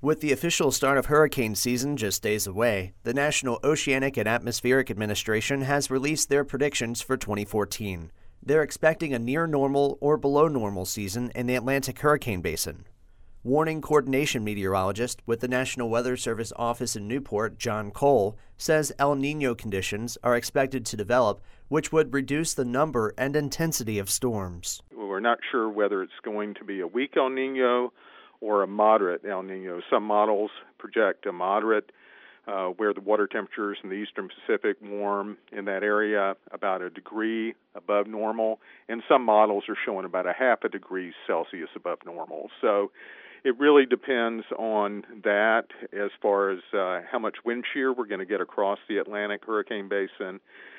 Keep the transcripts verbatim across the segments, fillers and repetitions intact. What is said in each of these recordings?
With the official start of hurricane season just days away, the National Oceanic and Atmospheric Administration has released their predictions for twenty fourteen. They're expecting a near-normal or below-normal season in the Atlantic hurricane basin. Warning coordination meteorologist with the National Weather Service office in Newport, John Cole, says El Niño conditions are expected to develop, which would reduce the number and intensity of storms. We're not sure whether it's going to be a weak El Niño or a moderate El Niño. Some models project a moderate, uh, where the water temperatures in the eastern Pacific warm in that area about a degree above normal, and some models are showing about a half a degree Celsius above normal. So it really depends on that as far as uh, how much wind shear we're going to get across the Atlantic hurricane basin.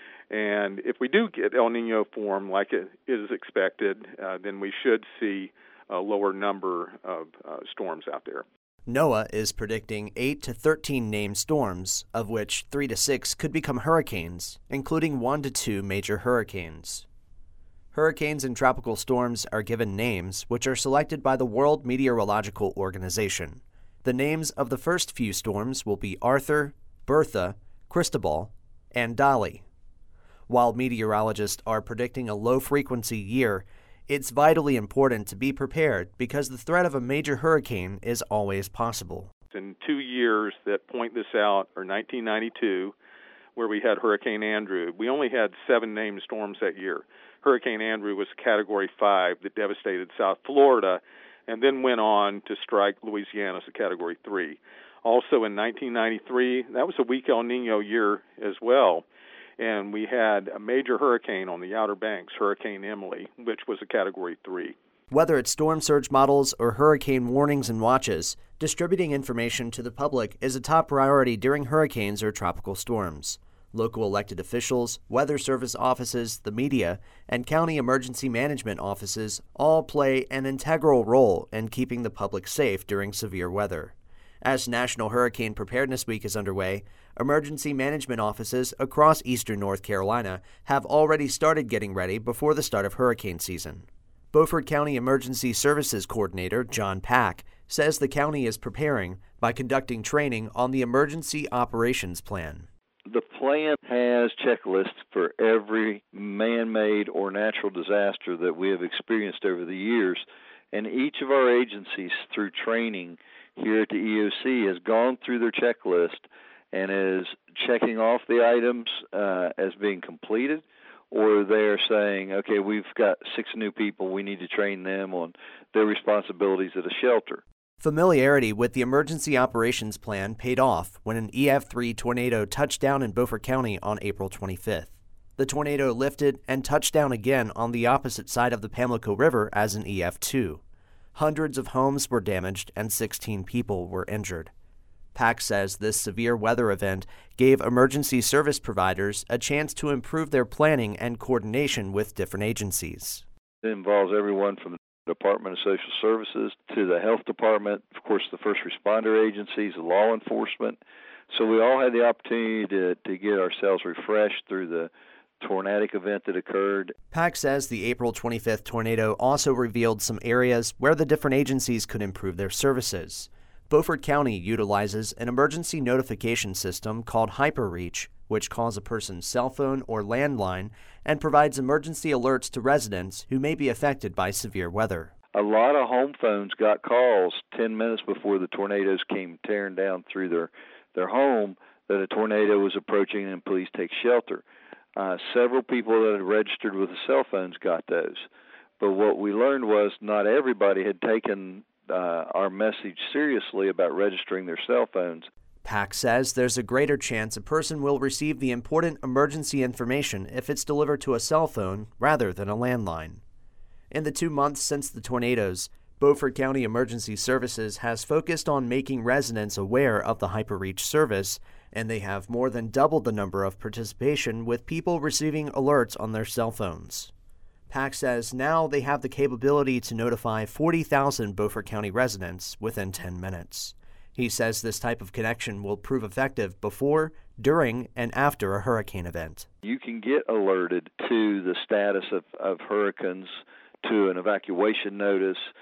And if we do get El Niño form like it is expected, uh, then we should see a lower number of uh, storms out there. NOAA is predicting eight to thirteen named storms, of which three to six could become hurricanes, including one to two major hurricanes. Hurricanes and tropical storms are given names which are selected by the World Meteorological Organization. The names of the first few storms will be Arthur, Bertha, Cristobal, and Dolly. While meteorologists are predicting a low-frequency year, it's vitally important to be prepared because the threat of a major hurricane is always possible. In two years that point this out are nineteen ninety-two, where we had Hurricane Andrew. We only had seven named storms that year. Hurricane Andrew was Category five that devastated South Florida and then went on to strike Louisiana as a Category three. Also in nineteen ninety-three, that was a weak El Niño year as well. And we had a major hurricane on the Outer Banks, Hurricane Emily, which was a Category three. Whether it's storm surge models or hurricane warnings and watches, distributing information to the public is a top priority during hurricanes or tropical storms. Local elected officials, weather service offices, the media, and county emergency management offices all play an integral role in keeping the public safe during severe weather. As National Hurricane Preparedness Week is underway, emergency management offices across eastern North Carolina have already started getting ready before the start of hurricane season. Beaufort County Emergency Services Coordinator John Pack says the county is preparing by conducting training on the Emergency Operations Plan. The plan has checklists for every man-made or natural disaster that we have experienced over the years, and each of our agencies, through training here at the E O C, has gone through their checklist and is checking off the items uh, as being completed, or they're saying, okay, we've got six new people, we need to train them on their responsibilities at a shelter. Familiarity with the Emergency Operations Plan paid off when an E F three tornado touched down in Beaufort County on April twenty-fifth. The tornado lifted and touched down again on the opposite side of the Pamlico River as an E F two. Hundreds of homes were damaged and sixteen people were injured. Pack says this severe weather event gave emergency service providers a chance to improve their planning and coordination with different agencies. It involves everyone from the Department of Social Services to the Health Department, of course the first responder agencies, the law enforcement. So we all had the opportunity to, to get ourselves refreshed through the tornadic event that occurred. Pack says the April twenty-fifth tornado also revealed some areas where the different agencies could improve their services. Beaufort County utilizes an emergency notification system called HyperReach, which calls a person's cell phone or landline and provides emergency alerts to residents who may be affected by severe weather. A lot of home phones got calls ten minutes before the tornadoes came tearing down through their, their home that a tornado was approaching and please take shelter. Uh, several people that had registered with the cell phones got those. But what we learned was not everybody had taken uh, our message seriously about registering their cell phones. Pack says there's a greater chance a person will receive the important emergency information if it's delivered to a cell phone rather than a landline. In the two months since the tornadoes, Beaufort County Emergency Services has focused on making residents aware of the HyperReach service, and they have more than doubled the number of participation with people receiving alerts on their cell phones. Pack says now they have the capability to notify forty thousand Beaufort County residents within ten minutes. He says this type of connection will prove effective before, during, and after a hurricane event. You can get alerted to the status of, of hurricanes, to an evacuation notice,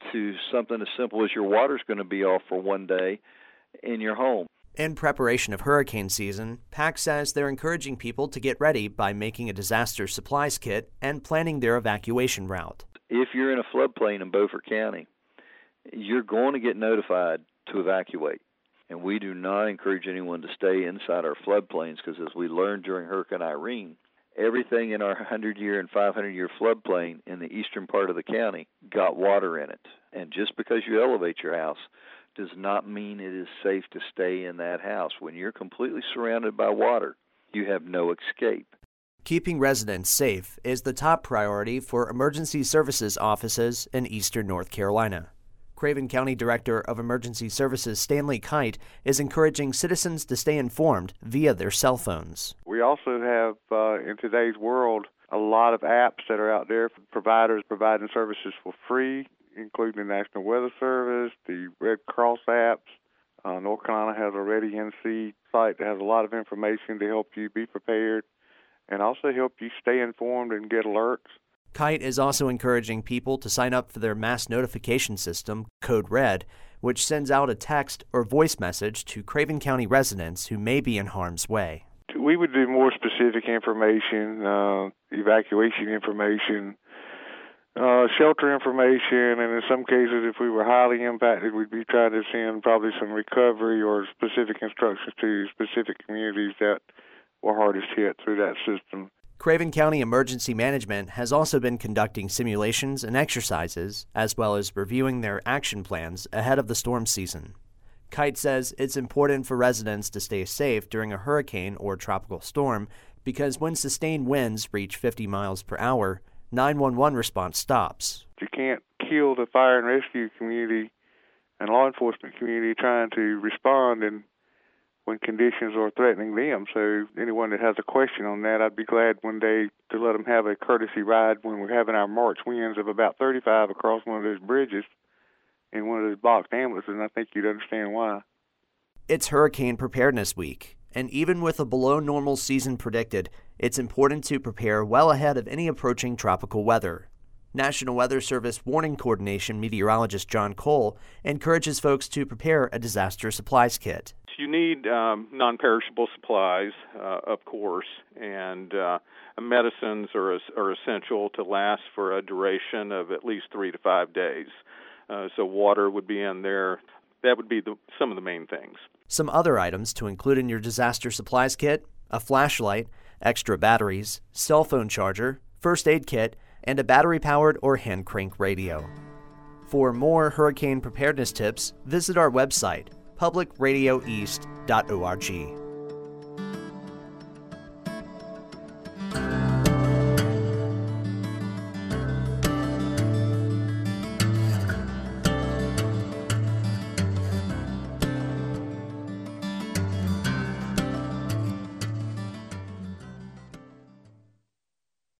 to something as simple as your water's going to be off for one day in your home. In preparation of hurricane season, PAC says they're encouraging people to get ready by making a disaster supplies kit and planning their evacuation route. If you're in a floodplain in Beaufort County, you're going to get notified to evacuate. And we do not encourage anyone to stay inside our floodplains because, as we learned during Hurricane Irene, everything in our hundred-year and five hundred-year floodplain in the eastern part of the county got water in it. And just because you elevate your house does not mean it is safe to stay in that house. When you're completely surrounded by water, you have no escape. Keeping residents safe is the top priority for emergency services offices in eastern North Carolina. Craven County Director of Emergency Services Stanley Kite is encouraging citizens to stay informed via their cell phones. We also have, uh, in today's world, a lot of apps that are out there for providers providing services for free, including the National Weather Service, the Red Cross apps. Uh, North Carolina has a Ready N C site that has a lot of information to help you be prepared and also help you stay informed and get alerts. Kite is also encouraging people to sign up for their mass notification system, Code Red, which sends out a text or voice message to Craven County residents who may be in harm's way. We would do more specific information, uh, evacuation information, uh, shelter information, and in some cases, if we were highly impacted, we'd be trying to send probably some recovery or specific instructions to specific communities that were hardest hit through that system. Craven County Emergency Management has also been conducting simulations and exercises, as well as reviewing their action plans ahead of the storm season. Kite says it's important for residents to stay safe during a hurricane or tropical storm because when sustained winds reach fifty miles per hour, nine one one response stops. You can't kill the fire and rescue community and law enforcement community trying to respond and when conditions are threatening them. So anyone that has a question on that, I'd be glad one day to let them have a courtesy ride when we're having our March winds of about thirty-five across one of those bridges in one of those boxed ambulances, and I think you'd understand why. It's Hurricane Preparedness Week, and even with a below-normal season predicted, it's important to prepare well ahead of any approaching tropical weather. National Weather Service Warning Coordination meteorologist John Cole encourages folks to prepare a disaster supplies kit. You need um, non-perishable supplies, uh, of course, and uh, medicines are, are essential to last for a duration of at least three to five days. Uh, so water would be in there. That would be the, some of the main things. Some other items to include in your disaster supplies kit: a flashlight, extra batteries, cell phone charger, first aid kit, and a battery-powered or hand crank radio. For more hurricane preparedness tips, visit our website, public radio east dot org.